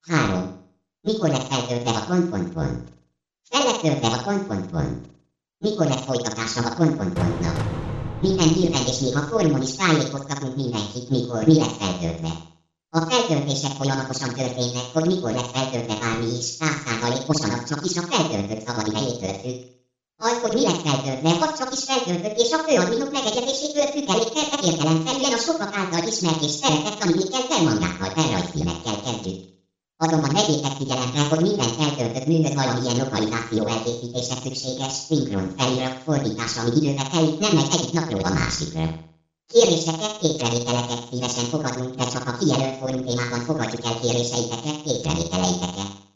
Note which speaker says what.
Speaker 1: 3. Mikor lesz feltöltve a pont. Fel lett töltve a pont. Mikor lesz folytatása a pontnak. Minden hírben és még a fórumon is tájékoztatunk mindenkit, mikor mi lesz feltöltve. A feltöltések folyamatosan történnek, hogy mikor lesz feltöltve bármi is, 100%-osan csak is a feltöltött szabadidejétől függ. Az, hogy mi lesz feltöltve, az csak is feltöltött és a főadminok megegyezésétől függ, elég értelemszerűen a sokak által ismert és szeretett animékkel, felmangákkal, felrajzfilmekkel kezdjük. Azonban vegyétek figyelembe, hogy minden feltöltött műhöz valamilyen lokalizáció elkészítése szükséges, szinkron, felirat, fordítása, ami időbe telik, nem megy egyik napról a másikra. Kéréseket, észrevételeket szívesen fogadunk, de csak a kijelölt fórum témában fogadjuk el kéréseiteket, észrevételeiteket.